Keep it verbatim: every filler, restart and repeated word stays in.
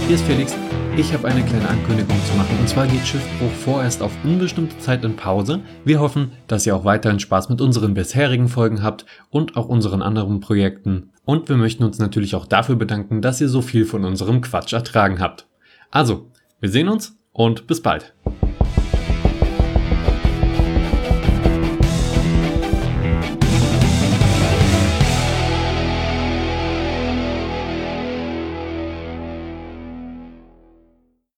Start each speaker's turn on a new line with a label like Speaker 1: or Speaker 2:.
Speaker 1: Hier ist Felix. Ich habe eine kleine Ankündigung zu machen. Und zwar geht Schiffbruch vorerst auf unbestimmte Zeit in Pause. Wir hoffen, dass ihr auch weiterhin Spaß mit unseren bisherigen Folgen habt und auch unseren anderen Projekten. Und wir möchten uns natürlich auch dafür bedanken, dass ihr so viel von unserem Quatsch ertragen habt. Also, wir sehen uns und bis bald.